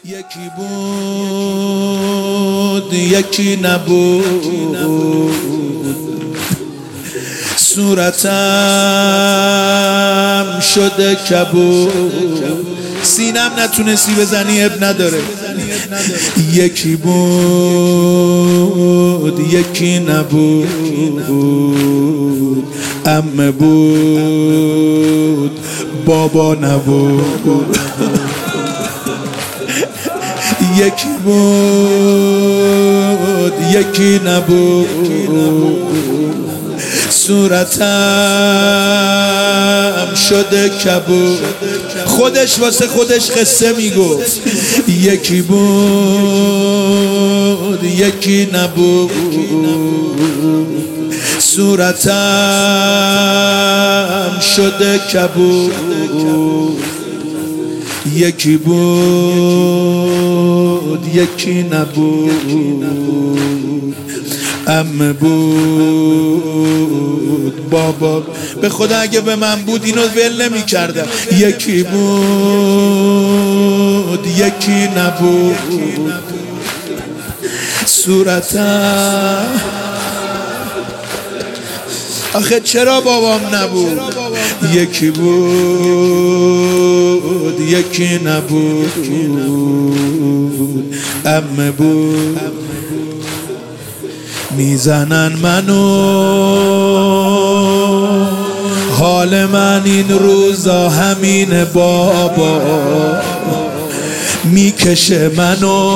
یکی بود یکی نبود، صورتم شده کبود، سینم نتونستی بزنی اب نداره. یکی بود یکی نبود، عمه بود بابا نبود. یکی بود یکی نبود، صورتم شده کبود. خودش واسه خودش قصه میگفت. یکی بود یکی نبود، صورتم شده کبود. یکی بود یکی نبود، عمه بود بابا. به خدا اگه به من بود اینو ول نمی کردم. یکی بود یکی نبود، صورتم. آخه چرا بابام نبود؟ یکی بود یکی نبود، عمه بود. میزنن منو، حال من این روزا همینه بابا. میکشه منو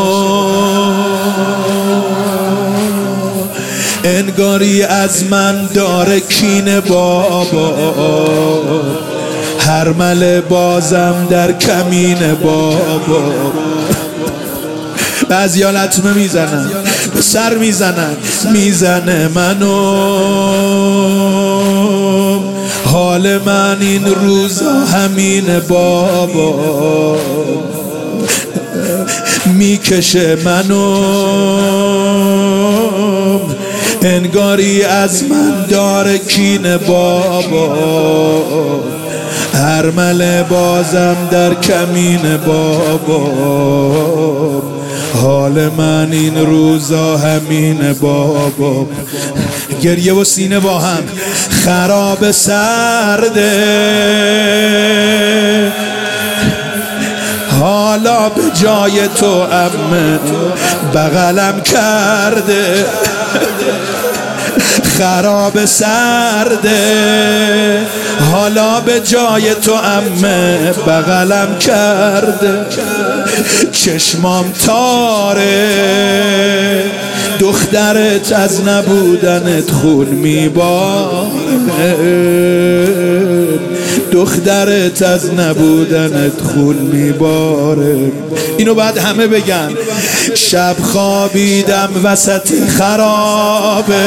انگاری از من داره کینه بابا. هر مله بازم در کمینه بابا. بعضیا لطمه میزنن به سر میزنن، میزنه منو، حال من این روزا همینه بابا. میکشه منو انگاری از من داره کینه بابا. هر مله بازم در کمینه بابا. حال من این روزا همینه بابا. گریه و سینه با هم. خراب سرده حالا به جای تو عمه بغلم کرده. خراب سرده حالا به جای تو عمه بغلم کرده. چشمام تاره دخترت از نبودنت خون میباره. دخترت از نبودنت خون میباره. اینو بعد همه بگن. شب خوابیدم وسط خرابه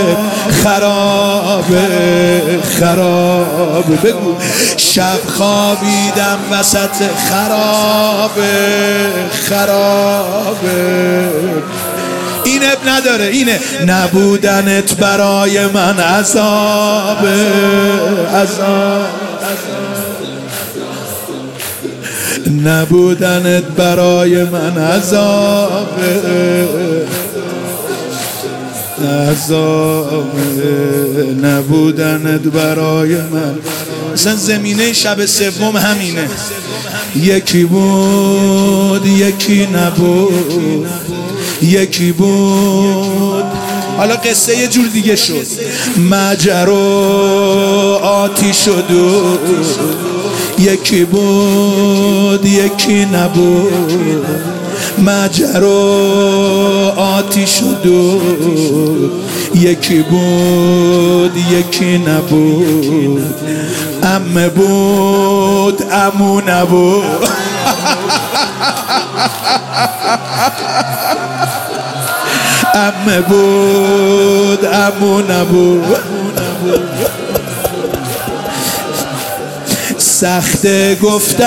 خرابه خرابه. بگو. شب خوابیدم وسط خرابه خرابه. این اب نداره. اینه نبودنت برای من عذابه عذاب. نبودنت برای من عذابه عذابه. نبودنت برای من. مثلا زمینه شب سوم همینه. یکی بود یکی نبود، یکی بود. حالا قصه یه جور دیگه شد. مجر و آتیش شد. یکی بود یکی نبود، مجر و آتیش شد. یکی بود یکی نبود، عمه بود عمو نبود. عمه بود عمو نبود. سخت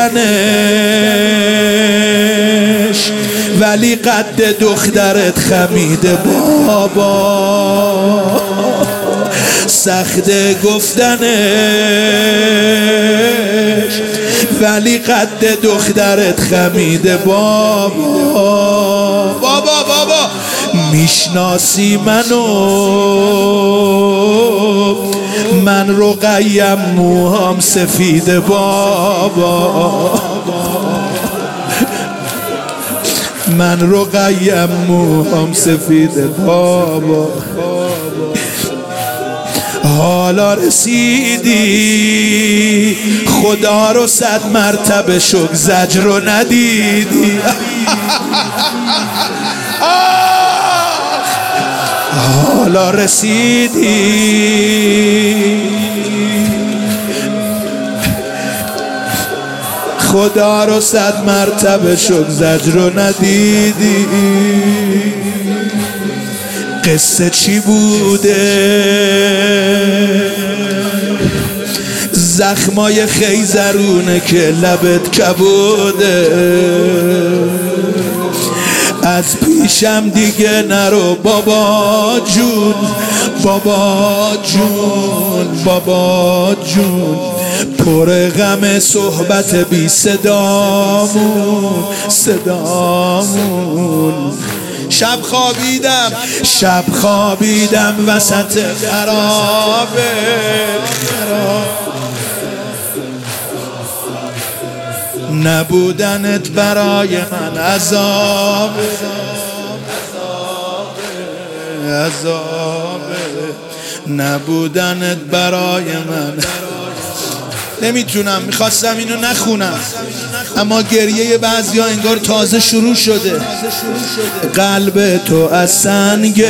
گفتنش ولی قد دخترت خمیده بابا. سخت گفتنش، ولی قد دخترت خمیده بابا. بابا بابا میشناسی منو، من رقیم موهام سفیده بابا، من رقیم موهام سفیده بابا. حالا رسیدی خدا رو 100 مرتبه شکر زجر رو ندیدی. حالا رسیدی خدا رو 100 مرتبه شکر زجر رو ندیدی. قصه چی بوده؟ زخمای خیزرونه که لبت کبوده. از پیشم دیگه نرو بابا جون، بابا جون، بابا جون. پر غم صحبت بی صدامون، صدامون. شب خوابیدم وسط خرابه. نبودنت برای من عذابه، نبودنت برای من. نمیتونم، میخواستم اینو نخونم اما گریه بعضی ها انگار تازه شروع شده. قلب تو از سنگ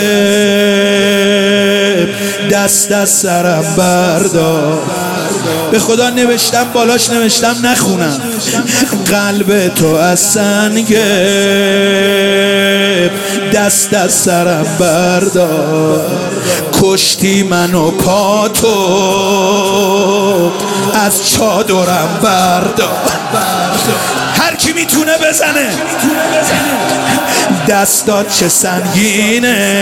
دست از سرم بردار. به خدا نوشتم بالاش نوشتم نخونم. قلب تو از سنگ دست از سرم بردار. کشتی منو پاتو از چادرم بردار. هر کی میتونه بزنه دستات چه سنگینه.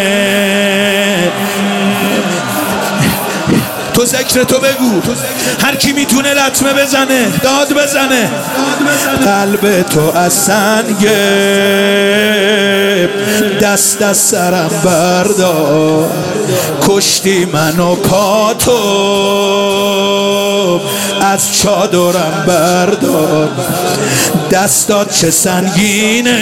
تو ذکر تو بگو، هر کی میتونه لطمه بزنه داد بزنه. قلب تو از سنگ دست از سرم بردار. کشتی منو پاتو از چادرم بردار. دستات چه سنگینه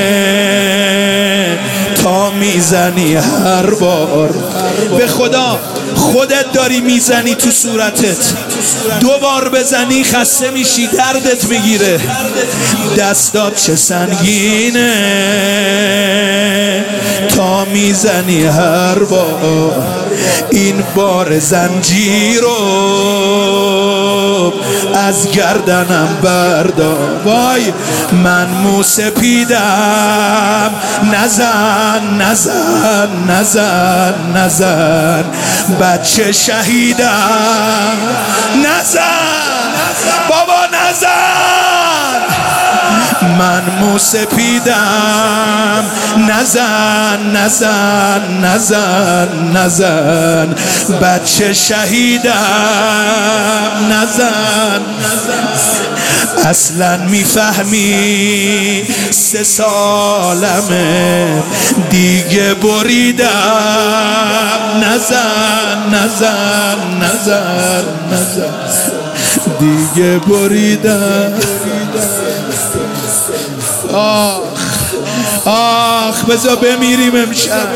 تا میزنی هر بار. به خدا خودت داری میزنی تو صورتت، 2 بار بزنی خسته میشی، دردت میگیره. دستات چه سنگینه تا میزنی هر بار. این بار زنجیر رو از گردنم بردار. وای من موسپیدم، نزن نزن نزن نزن. بچه شهیدم، نزن بابا نزن. من موسپیدم، نزن نزن نزن نزن. بچه شهیدم، نزن. اصلا میفهمی 3 سالمه دیگه بریدم. نزن نزن نزن نزن. دیگه بریدم. آخ بذار بمیریم امشب.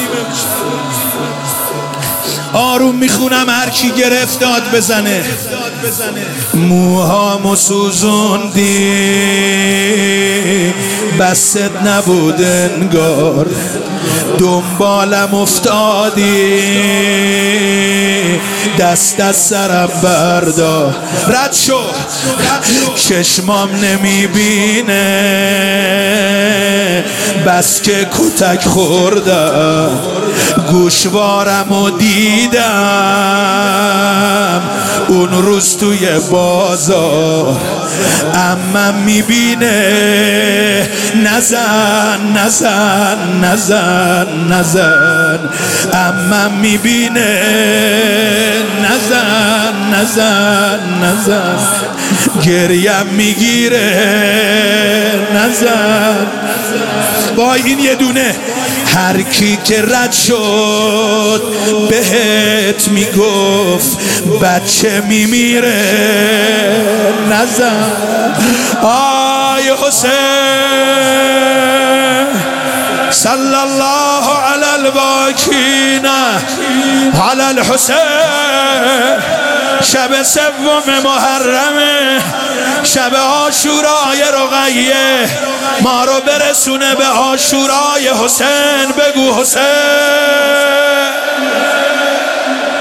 آروم میخونم، هر کی گرفت داد بزنه. موهامو سوزوندی بست نبود انگار. دنبالم افتادی دست از سرم بردار. رد شو، چشمام نمیبینه بس که کتک خوردم. گوشوارمو دیدم اون روز توی بازار. عمم میبینه نزن نزن نزن نزن امم میبینه نزن نزن نزن گریم میگیره نزن وای این یه دونه هر کی که رد شد بهت میگفت بچه میمیره نزن آی حسین صلی الله علی الباکین علی الحسین شب سوم محرمه شب عاشورای رقیه ما رو برسونه به عاشورای حسین بگو حسین